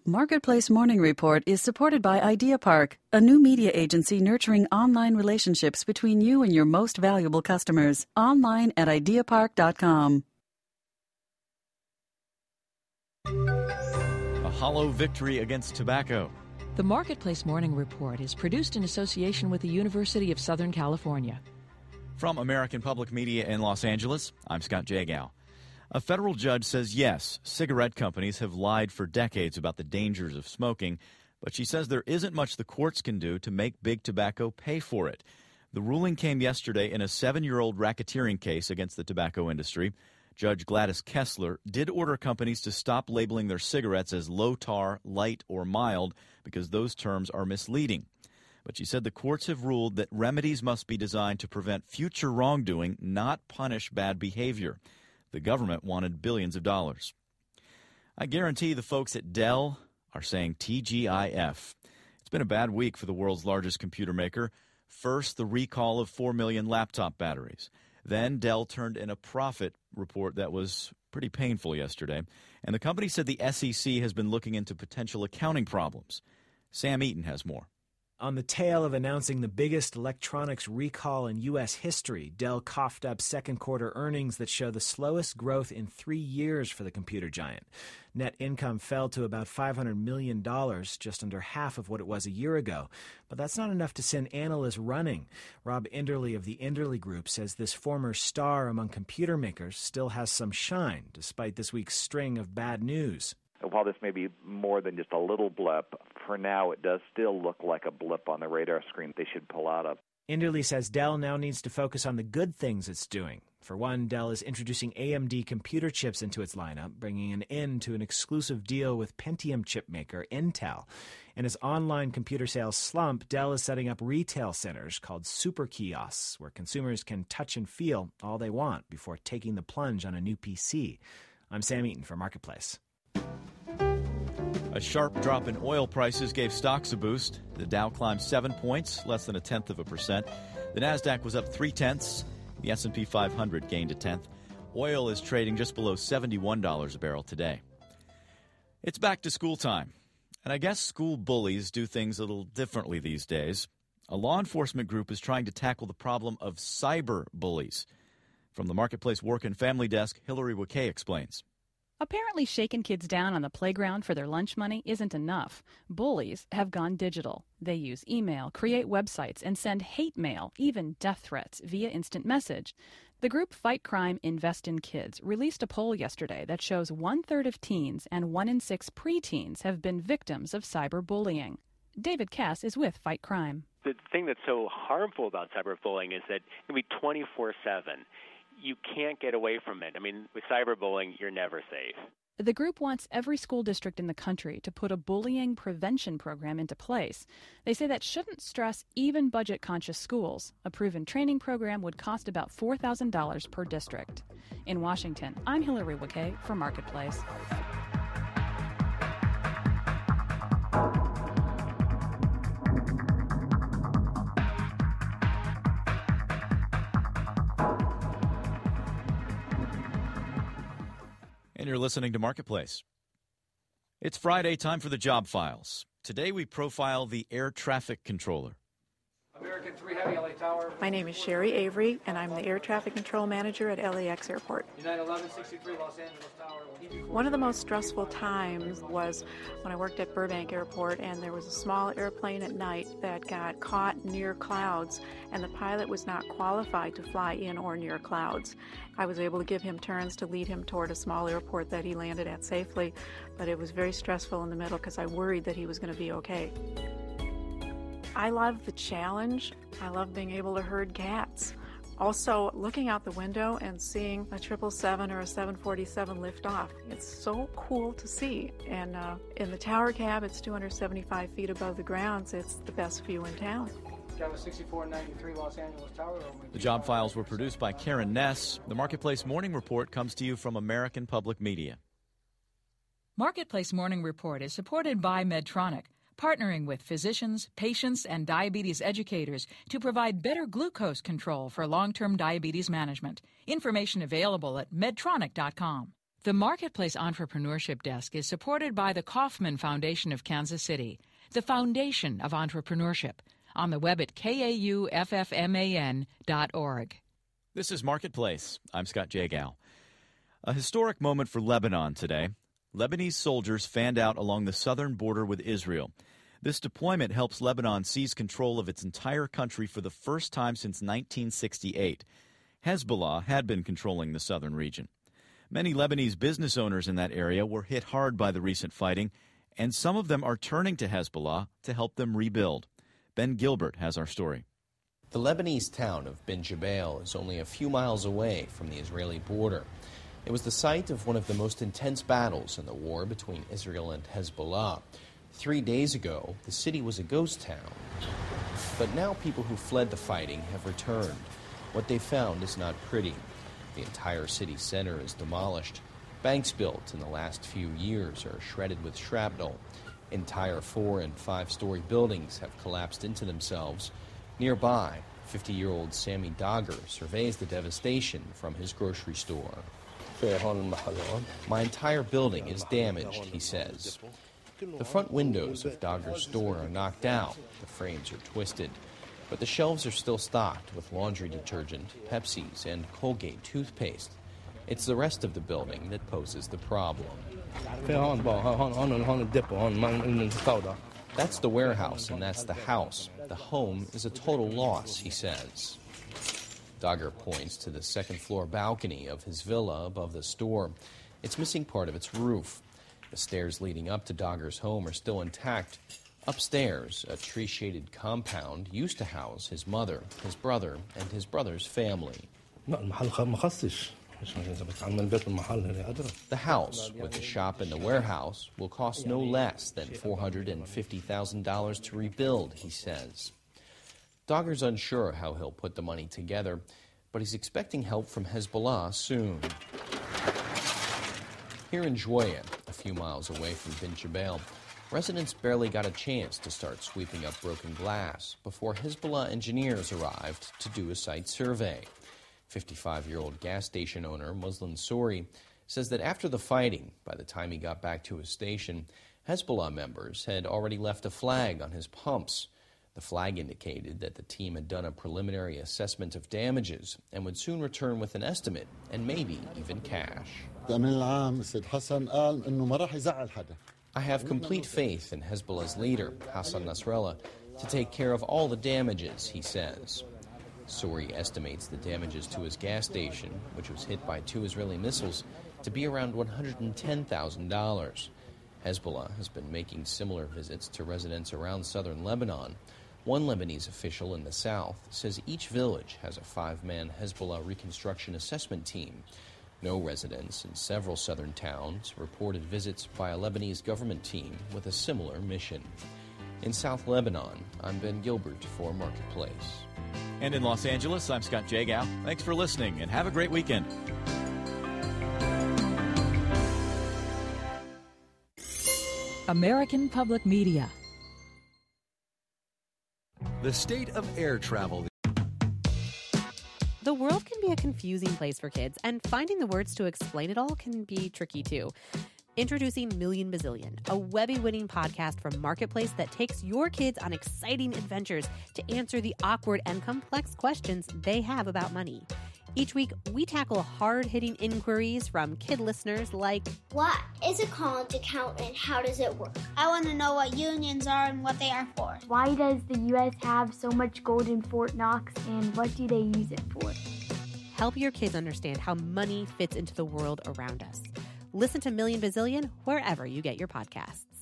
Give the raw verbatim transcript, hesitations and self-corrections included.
Marketplace Morning Report is supported by Idea Park, a new media agency nurturing online relationships between you and your most valuable customers. Online at idea park dot com. A hollow victory against tobacco. The Marketplace Morning Report is produced in association with the University of Southern California. From American Public Media in Los Angeles, I'm Scott Jagow. A federal judge says yes, cigarette companies have lied for decades about the dangers of smoking, but she says there isn't much the courts can do to make big tobacco pay for it. The ruling came yesterday in a seven-year-old racketeering case against the tobacco industry. Judge Gladys Kessler did order companies to stop labeling their cigarettes as low tar, light, or mild because those terms are misleading. But she said the courts have ruled that remedies must be designed to prevent future wrongdoing, not punish bad behavior. The government wanted billions of dollars. I guarantee the folks at Dell are saying T G I F. It's been a bad week for the world's largest computer maker. First, the recall of four million laptop batteries. Then Dell turned in a profit report that was pretty painful yesterday. And the company said the S E C has been looking into potential accounting problems. Sam Eaton has more. On the tail of announcing the biggest electronics recall in U S history, Dell coughed up second quarter earnings that show the slowest growth in three years for the computer giant. Net income fell to about five hundred million dollars, just under half of what it was a year ago. But that's not enough to send analysts running. Rob Enderle of the Enderle Group says this former star among computer makers still has some shine, despite this week's string of bad news. While this may be more than just a little blip, for now it does still look like a blip on the radar screen they should pull out of. Enderle says Dell now needs to focus on the good things it's doing. For one, Dell is introducing A M D computer chips into its lineup, bringing an end to an exclusive deal with Pentium chip maker Intel. In its online computer sales slump, Dell is setting up retail centers called super kiosks, where consumers can touch and feel all they want before taking the plunge on a new P C. I'm Sam Eaton for Marketplace. A sharp drop in oil prices gave stocks a boost. The Dow climbed seven points, less than a tenth of a percent. The Nasdaq was up three tenths. The S and P five hundred gained a tenth. Oil is trading just below seventy-one dollars a barrel today. It's back to school time. And I guess school bullies do things a little differently these days. A law enforcement group is trying to tackle the problem of cyber bullies. From the Marketplace Work and Family Desk, Hillary Wakay explains. Apparently, shaking kids down on the playground for their lunch money isn't enough. Bullies have gone digital. They use email, create websites, and send hate mail, even death threats, via instant message. The group Fight Crime, Invest in Kids released a poll yesterday that shows one-third of teens and one in six preteens have been victims of cyberbullying. David Cass is with Fight Crime. The thing that's so harmful about cyberbullying is that it can be twenty-four seven. You can't get away from it. I mean, with cyberbullying, you're never safe. The group wants every school district in the country to put a bullying prevention program into place. They say that shouldn't stress even budget-conscious schools. A proven training program would cost about four thousand dollars per district. In Washington, I'm Hillary Wakay for Marketplace. And you're listening to Marketplace. It's Friday, time for the Job Files. Today we profile the air traffic controller. American three Heavy, L A Tower. My name is Sherry Avery, and I'm the Air Traffic Control Manager at L A X Airport. United eleven sixty-three Los Angeles Tower. One of the most stressful times was when I worked at Burbank Airport, and there was a small airplane at night that got caught near clouds, and the pilot was not qualified to fly in or near clouds. I was able to give him turns to lead him toward a small airport that he landed at safely, but it was very stressful in the middle because I worried that he was going to be okay. I love the challenge. I love being able to herd cats. Also, looking out the window and seeing a triple seven or a seven forty-seven lift off. It's so cool to see. And uh, in the tower cab, it's two hundred seventy-five feet above the ground, so it's the best view in town. sixty-four ninety-three Los Angeles Tower. The Job Files were produced by Karen Ness. The Marketplace Morning Report comes to you from American Public Media. Marketplace Morning Report is supported by Medtronic, partnering with physicians, patients, and diabetes educators to provide better glucose control for long-term diabetes management. Information available at medtronic dot com. The Marketplace Entrepreneurship Desk is supported by the Kauffman Foundation of Kansas City, the foundation of entrepreneurship, on the web at K A U F F M A N dot org. This is Marketplace. I'm Scott Jagow. A historic moment for Lebanon today. Lebanese soldiers fanned out along the southern border with Israel. This deployment helps Lebanon seize control of its entire country for the first time since nineteen sixty-eight. Hezbollah had been controlling the southern region. Many Lebanese business owners in that area were hit hard by the recent fighting, and some of them are turning to Hezbollah to help them rebuild. Ben Gilbert has our story. The Lebanese town of Bin Jbeil is only a few miles away from the Israeli border. It was the site of one of the most intense battles in the war between Israel and Hezbollah. Three days ago, the city was a ghost town. But now people who fled the fighting have returned. What they found is not pretty. The entire city center is demolished. Banks built in the last few years are shredded with shrapnel. Entire four- and five-story buildings have collapsed into themselves. Nearby, fifty-year-old Sammy Dogger surveys the devastation from his grocery store. My entire building is damaged, he says. The front windows of Dogger's store are knocked out. The frames are twisted. But the shelves are still stocked with laundry detergent, Pepsis, and Colgate toothpaste. It's the rest of the building that poses the problem. That's the warehouse, and that's the house. The home is a total loss, he says. Dogger points to the second-floor balcony of his villa above the store. It's missing part of its roof. The stairs leading up to Dogger's home are still intact. Upstairs, a tree-shaded compound used to house his mother, his brother, and his brother's family. The house, with the shop and the warehouse, will cost no less than four hundred fifty thousand dollars to rebuild, he says. Dogger's unsure how he'll put the money together, but he's expecting help from Hezbollah soon. Here in Joya, a few miles away from Bin Jbeil, residents barely got a chance to start sweeping up broken glass before Hezbollah engineers arrived to do a site survey. fifty-five-year-old gas station owner Muslim Sori says that after the fighting, by the time he got back to his station, Hezbollah members had already left a flag on his pumps. The flag indicated that the team had done a preliminary assessment of damages and would soon return with an estimate and maybe even cash. I have complete faith in Hezbollah's leader, Hassan Nasrallah, to take care of all the damages, he says. Sori estimates the damages to his gas station, which was hit by two Israeli missiles, to be around one hundred ten thousand dollars. Hezbollah has been making similar visits to residents around southern Lebanon. One Lebanese official in the south says each village has a five-man Hezbollah reconstruction assessment team. No residents in several southern towns reported visits by a Lebanese government team with a similar mission. In South Lebanon, I'm Ben Gilbert for Marketplace. And in Los Angeles, I'm Scott Jagow. Thanks for listening, and have a great weekend. American Public Media. The state of air travel. The world can be a confusing place for kids, and finding the words to explain it all can be tricky too. Introducing Million Bazillion, a Webby-winning podcast from Marketplace that takes your kids on exciting adventures to answer the awkward and complex questions they have about money. Each week, we tackle hard-hitting inquiries from kid listeners like, what is a college account and how does it work? I want to know what unions are and what they are for. Why does the U S have so much gold in Fort Knox and what do they use it for? Help your kids understand how money fits into the world around us. Listen to Million Bazillion wherever you get your podcasts.